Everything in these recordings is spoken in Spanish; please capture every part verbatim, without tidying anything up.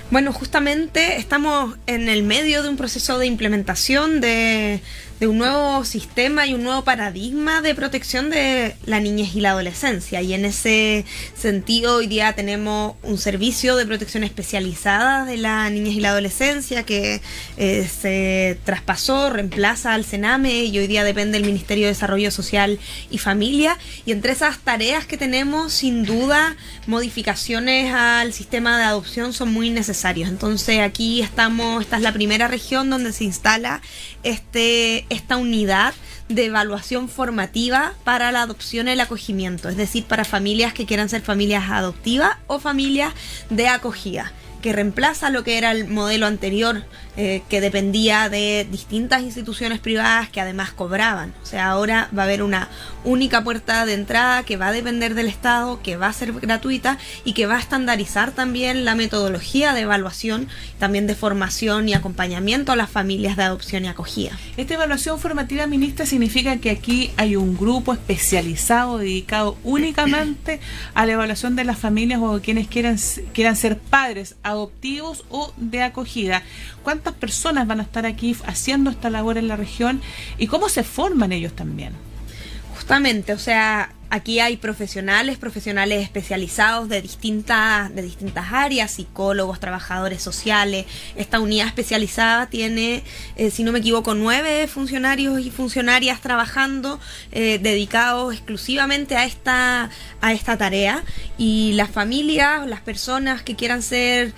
Bueno, justamente estamos en el medio de un proceso de implementación de, de un nuevo sistema y un nuevo paradigma de protección de la niñez y la adolescencia. Y en ese sentido, hoy día tenemos un servicio de protección especializada de la niñez y la adolescencia que eh, se traspasó, reemplaza al CENAME y hoy día depende del Ministerio de Desarrollo Social y Familia. Y entre esas tareas que tenemos, sin duda, modificaciones al sistema de adopción son muy necesarias. Entonces aquí estamos, esta es la primera región donde se instala este, esta unidad de evaluación formativa para la adopción y el acogimiento, es decir, para familias que quieran ser familias adoptivas o familias de acogida, que reemplaza lo que era el modelo anterior, eh, que dependía de distintas instituciones privadas que además cobraban. O sea, ahora va a haber una única puerta de entrada que va a depender del Estado, que va a ser gratuita y que va a estandarizar también la metodología de evaluación, también de formación y acompañamiento a las familias de adopción y acogida. Esta evaluación formativa, ministra, significa que aquí hay un grupo especializado dedicado únicamente a la evaluación de las familias o quienes quieran, quieran ser padres adoptivos o de acogida. ¿Cuántas personas van a estar aquí haciendo esta labor en la región y cómo se forman ellos también? Justamente, o sea, aquí hay profesionales, profesionales especializados de distintas, de distintas áreas, psicólogos, trabajadores sociales. Esta unidad especializada tiene, eh, si no me equivoco, nueve funcionarios y funcionarias trabajando, eh, dedicados exclusivamente a esta, a esta tarea. Y las familias, las personas que quieran ser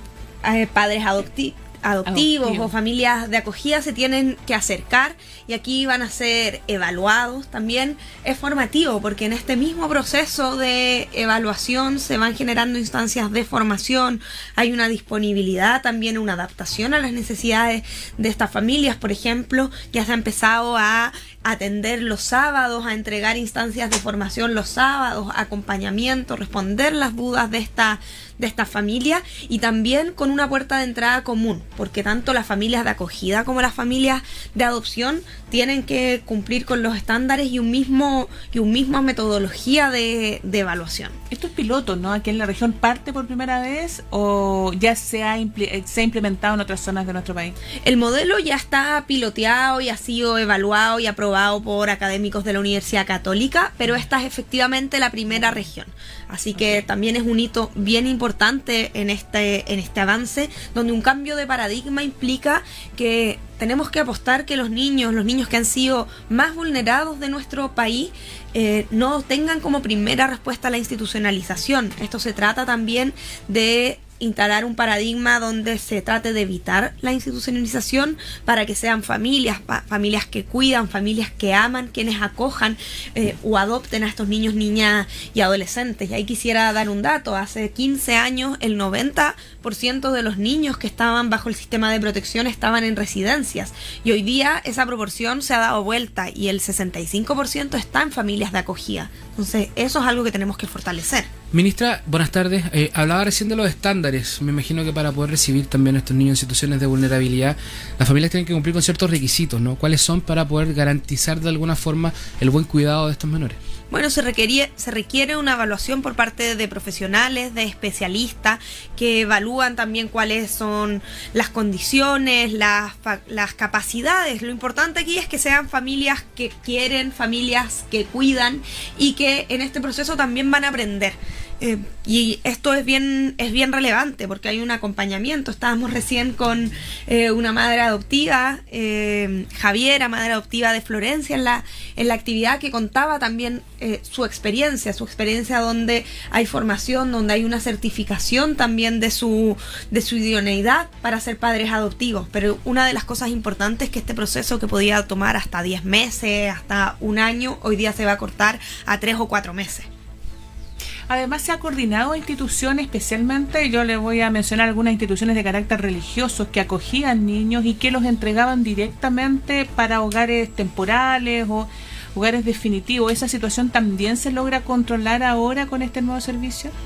eh, padres adoptivos, adoptivos Adoptivo. o familias de acogida se tienen que acercar y aquí van a ser evaluados también. Es formativo porque en este mismo proceso de evaluación se van generando instancias de formación, hay una disponibilidad también, una adaptación a las necesidades de estas familias. Por ejemplo, ya se ha empezado a atender los sábados, a entregar instancias de formación los sábados, acompañamiento, responder las dudas de esta de esta familia y también con una puerta de entrada común, porque tanto las familias de acogida como las familias de adopción tienen que cumplir con los estándares y un mismo y un misma metodología de, de evaluación. Esto es piloto, ¿no? Aquí en la región parte por primera vez o ya se ha, se ha implementado en otras zonas de nuestro país. El modelo ya está piloteado y ha sido evaluado y aprobado por académicos de la Universidad Católica, pero esta es efectivamente la primera región. Así que también es un hito bien importante en este, en este avance, donde un cambio de paradigma implica que tenemos que apostar que los niños, los niños que han sido más vulnerados de nuestro país, eh, no tengan como primera respuesta a la institucionalización. Esto se trata también de instalar un paradigma donde se trate de evitar la institucionalización para que sean familias, familias que cuidan, familias que aman, quienes acojan eh, o adopten a estos niños, niñas y adolescentes. Y ahí quisiera dar un dato: hace quince años el noventa por ciento de los niños que estaban bajo el sistema de protección estaban en residencias y hoy día esa proporción se ha dado vuelta y el sesenta y cinco por ciento está en familias de acogida. Entonces eso es algo que tenemos que fortalecer. Ministra, buenas tardes. Eh, hablaba recién de los estándares. Me imagino que para poder recibir también a estos niños en situaciones de vulnerabilidad, las familias tienen que cumplir con ciertos requisitos, ¿no? ¿Cuáles son para poder garantizar de alguna forma el buen cuidado de estos menores? Bueno, se requiere, se requiere una evaluación por parte de profesionales, de especialistas, que evalúan también cuáles son las condiciones, las, las capacidades. Lo importante aquí es que sean familias que quieren, familias que cuidan y que en este proceso también van a aprender. Eh, y esto es bien es bien relevante porque hay un acompañamiento. Estábamos recién con eh, una madre adoptiva, eh, Javiera, madre adoptiva de Florencia, en la en la actividad que contaba también eh, su experiencia, su experiencia donde hay formación, donde hay una certificación también de su de su idoneidad para ser padres adoptivos. Pero una de las cosas importantes es que este proceso, que podía tomar hasta diez meses, hasta un año, hoy día se va a cortar a tres o cuatro meses. Además, se ha coordinado instituciones, especialmente, yo le voy a mencionar algunas instituciones de carácter religioso que acogían niños y que los entregaban directamente para hogares temporales o hogares definitivos. ¿Esa situación también se logra controlar ahora con este nuevo servicio?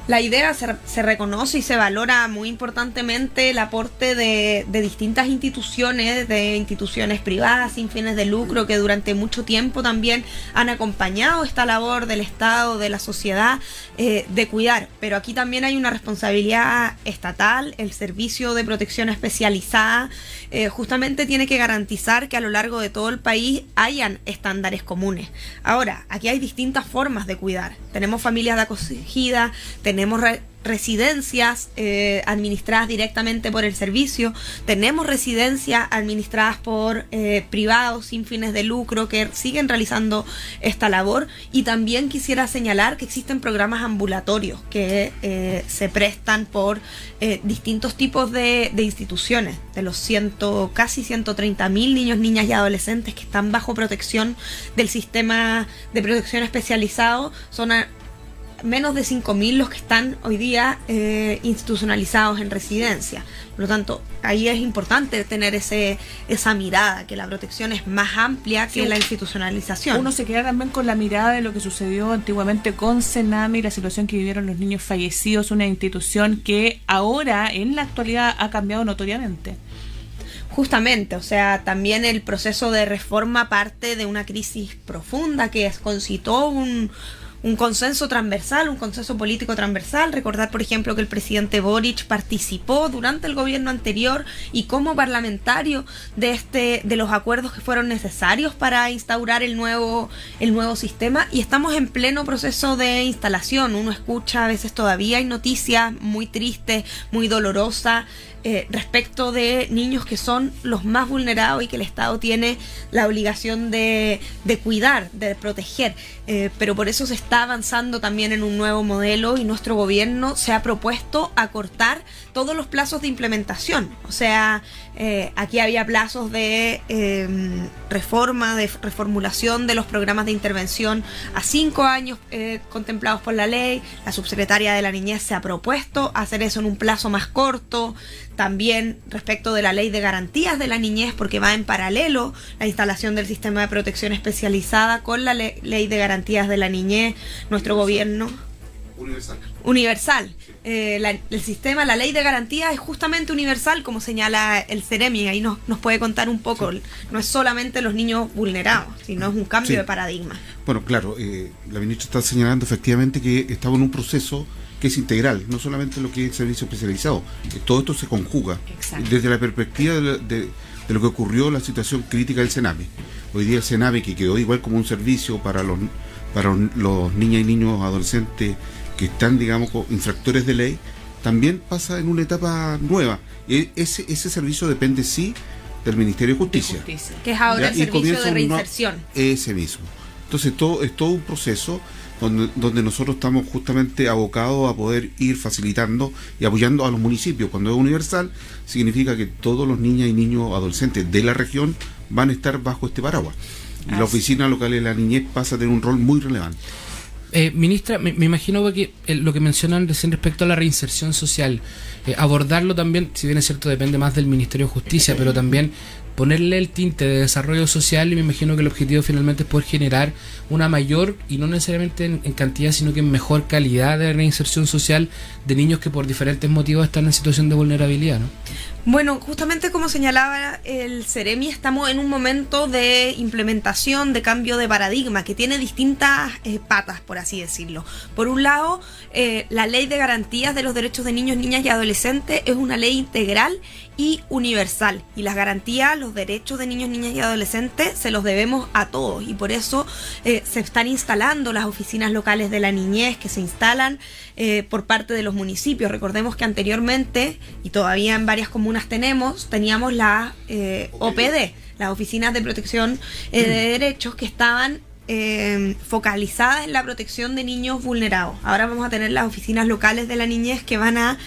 La idea se, se reconoce y se valora muy importantemente el aporte de, de distintas instituciones, de instituciones privadas sin fines de lucro, que durante mucho tiempo también han acompañado esta labor del Estado, de la sociedad, eh, de cuidar. Pero aquí también hay una responsabilidad estatal. El Servicio de Protección Especializada eh, justamente tiene que garantizar que a lo largo de todo el país hayan estándares comunes. Ahora, aquí hay distintas formas de cuidar. Tenemos familias de acogida, tenemos re residencias eh, administradas directamente por el servicio, tenemos residencias administradas por eh, privados sin fines de lucro que siguen realizando esta labor, y también quisiera señalar que existen programas ambulatorios que eh, se prestan por eh, distintos tipos de, de instituciones, de los ciento, casi ciento treinta mil niños, niñas y adolescentes que están bajo protección del sistema de protección especializado. Son a, menos de cinco mil los que están hoy día eh, institucionalizados en residencia. Por lo tanto, ahí es importante tener ese esa mirada, que la protección es más amplia que sí, la institucionalización. Uno se queda también con la mirada de lo que sucedió antiguamente con Senami, la situación que vivieron los niños fallecidos, una institución que ahora, en la actualidad, ha cambiado notoriamente. Justamente, o sea, también el proceso de reforma parte de una crisis profunda que concitó un un consenso transversal, un consenso político transversal. Recordar, por ejemplo, que el presidente Boric participó durante el gobierno anterior y como parlamentario de este de los acuerdos que fueron necesarios para instaurar el nuevo el nuevo sistema, y estamos en pleno proceso de instalación. Uno escucha a veces, todavía hay noticias muy tristes, muy dolorosas, Eh, respecto de niños que son los más vulnerados y que el Estado tiene la obligación de, de cuidar, de proteger, eh, pero por eso se está avanzando también en un nuevo modelo, y nuestro gobierno se ha propuesto acortar todos los plazos de implementación. O sea, eh, aquí había plazos de eh, reforma, de reformulación de los programas de intervención a cinco años eh, contemplados por la ley. La subsecretaria de la Niñez se ha propuesto hacer eso en un plazo más corto. También respecto de la ley de garantías de la niñez, porque va en paralelo la instalación del sistema de protección especializada con la le ley de garantías de la niñez. Nuestro gobierno... Universal. Universal. Eh, la, el sistema, la ley de garantías es justamente universal, como señala el Ceremi. Ahí nos, nos puede contar un poco. Sí. No es solamente los niños vulnerados, sino es un cambio sí. de paradigma. Bueno, claro, eh, la ministra está señalando efectivamente que estamos en un proceso que es integral, no solamente lo que es el servicio especializado, que todo esto se conjuga. Exacto. Desde la perspectiva de, de, de lo que ocurrió, la situación crítica del Senami. Hoy día el Senami, que quedó igual como un servicio para los para los niñas y niños adolescentes que están, digamos, infractores de ley, también pasa en una etapa nueva. Y ese, ese servicio depende, sí, del Ministerio de Justicia. De Justicia. Que es ahora ¿ya? el servicio de reinserción. No, ese mismo. Entonces todo es todo un proceso donde, donde nosotros estamos justamente abocados a poder ir facilitando y apoyando a los municipios. Cuando es universal, significa que todos los niñas y niños adolescentes de la región van a estar bajo este paraguas. Y la oficina local de la niñez pasa a tener un rol muy relevante. Eh, ministra, me, me imagino que eh, lo que mencionan recién respecto a la reinserción social, eh, abordarlo también, si bien es cierto, depende más del Ministerio de Justicia, pero también ponerle el tinte de desarrollo social, y me imagino que el objetivo finalmente es poder generar una mayor, y no necesariamente en, en cantidad, sino que en mejor calidad de reinserción social de niños que por diferentes motivos están en situación de vulnerabilidad, ¿no? Bueno, justamente como señalaba el Ceremi, estamos en un momento de implementación, de cambio de paradigma, que tiene distintas eh, patas, por así decirlo. Por un lado, eh, la Ley de Garantías de los Derechos de Niños, Niñas y Adolescentes es una ley integral y universal, y las garantías, los derechos de niños, niñas y adolescentes se los debemos a todos, y por eso eh, se están instalando las oficinas locales de la niñez, que se instalan eh, por parte de los municipios. Recordemos que anteriormente, y todavía en varias comunas tenemos, teníamos la eh, O P D, las oficinas de protección eh, de derechos, que estaban eh, focalizadas en la protección de niños vulnerados. Ahora vamos a tener las oficinas locales de la niñez, que van a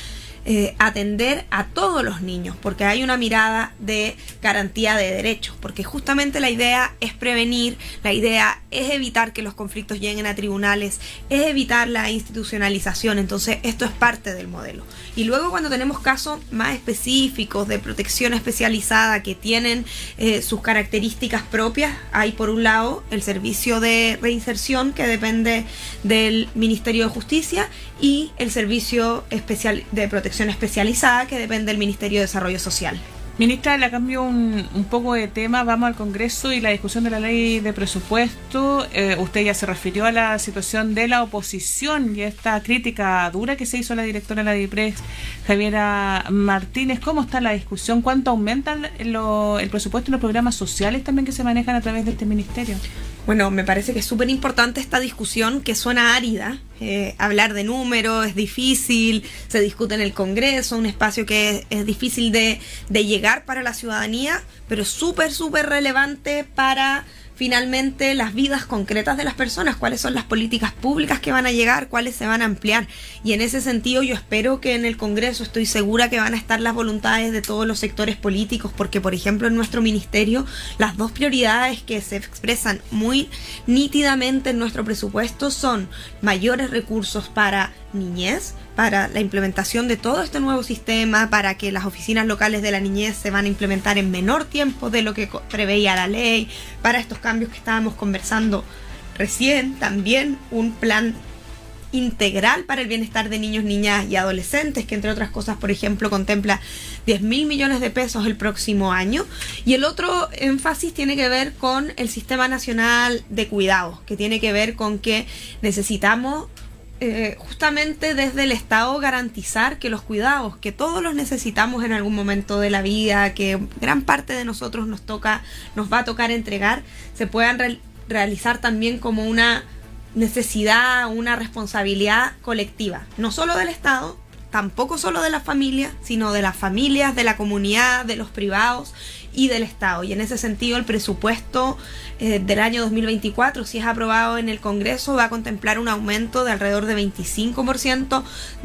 eh, atender a todos los niños, porque hay una mirada de garantía de derechos, porque justamente la idea es prevenir, la idea es evitar que los conflictos lleguen a tribunales, es evitar la institucionalización. Entonces esto es parte del modelo. Y luego cuando tenemos casos más específicos de protección especializada que tienen eh, sus características propias, hay por un lado el servicio de reinserción que depende del Ministerio de Justicia y el servicio especial de protección especializada que depende del Ministerio de Desarrollo Social. Ministra, le cambio un, un poco de tema, vamos al Congreso y la discusión de la ley de presupuesto. Eh, usted ya se refirió a la situación de la oposición y esta crítica dura que se hizo a la directora de la DIPRES, Javiera Martínez. ¿Cómo está la discusión? ¿Cuánto aumentan lo, el presupuesto y los programas sociales también que se manejan a través de este ministerio? Bueno, me parece que es súper importante esta discusión que suena árida. Eh, hablar de números es difícil, se discute en el Congreso, un espacio que es, es difícil de, de llegar para la ciudadanía, pero súper, súper relevante para finalmente las vidas concretas de las personas, cuáles son las políticas públicas que van a llegar, cuáles se van a ampliar. Y en ese sentido yo espero que en el Congreso, estoy segura que van a estar las voluntades de todos los sectores políticos, porque por ejemplo en nuestro ministerio las dos prioridades que se expresan muy nítidamente en nuestro presupuesto son mayores recursos para niñez, para la implementación de todo este nuevo sistema, para que las oficinas locales de la niñez se van a implementar en menor tiempo de lo que preveía la ley, para estos cambios que estábamos conversando recién, también un plan integral para el bienestar de niños, niñas y adolescentes, que entre otras cosas, por ejemplo, contempla diez mil millones de pesos el próximo año. Y el otro énfasis tiene que ver con el Sistema Nacional de Cuidados, que tiene que ver con que necesitamos Eh, justamente desde el Estado garantizar que los cuidados, que todos los necesitamos en algún momento de la vida, que gran parte de nosotros nos toca, nos va a tocar entregar, se puedan re- realizar también como una necesidad, una responsabilidad colectiva, no solo del Estado, tampoco solo de las familias, sino de las familias, de la comunidad, de los privados y del Estado. Y en ese sentido el presupuesto eh, del año dos mil veinticuatro, si es aprobado en el Congreso, va a contemplar un aumento de alrededor de veinticinco por ciento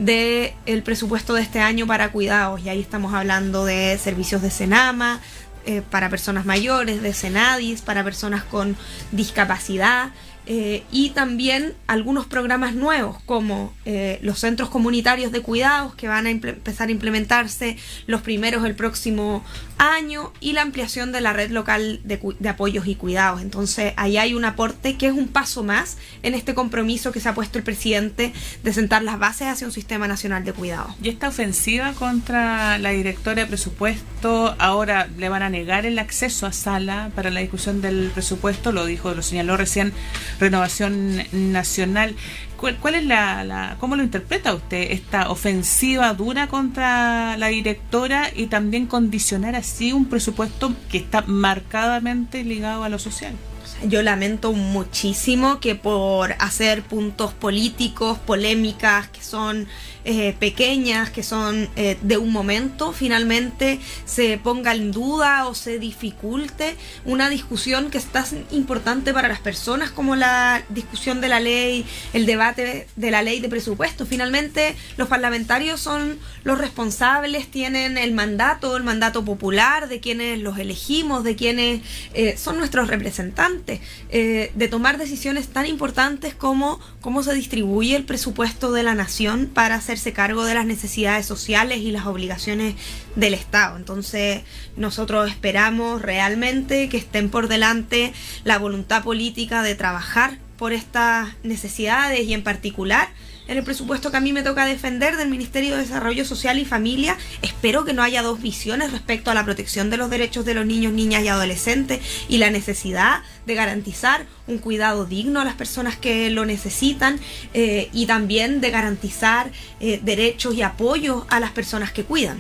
del presupuesto de este año para cuidados. Y ahí estamos hablando de servicios de Senama, eh, para personas mayores, de Senadis, para personas con discapacidad. Eh, y también algunos programas nuevos como eh, los centros comunitarios de cuidados que van a empezar a implementarse los primeros el próximo año y la ampliación de la red local de, de apoyos y cuidados. Entonces ahí hay un aporte que es un paso más en este compromiso que se ha puesto el presidente de sentar las bases hacia un sistema nacional de cuidados. Y esta ofensiva contra la directora de presupuesto, ahora le van a negar el acceso a sala para la discusión del presupuesto, lo dijo, lo señaló recién Renovación Nacional. ¿Cuál, cuál es la, la, cómo lo interpreta usted esta ofensiva dura contra la directora y también condicionar así un presupuesto que está marcadamente ligado a lo social? Yo lamento muchísimo que por hacer puntos políticos, polémicas que son eh, pequeñas, que son eh, de un momento, finalmente se ponga en duda o se dificulte una discusión que es tan importante para las personas como la discusión de la ley, el debate de la ley de presupuesto. Finalmente los parlamentarios son los responsables, tienen el mandato, el mandato popular de quienes los elegimos, de quienes eh, son nuestros representantes. Eh, de tomar decisiones tan importantes como cómo se distribuye el presupuesto de la nación para hacerse cargo de las necesidades sociales y las obligaciones del Estado. Entonces nosotros esperamos realmente que estén por delante la voluntad política de trabajar por estas necesidades y en particular en el presupuesto que a mí me toca defender del Ministerio de Desarrollo Social y Familia. Espero que no haya dos visiones respecto a la protección de los derechos de los niños, niñas y adolescentes y la necesidad de garantizar un cuidado digno a las personas que lo necesitan eh, y también de garantizar eh, derechos y apoyo a las personas que cuidan.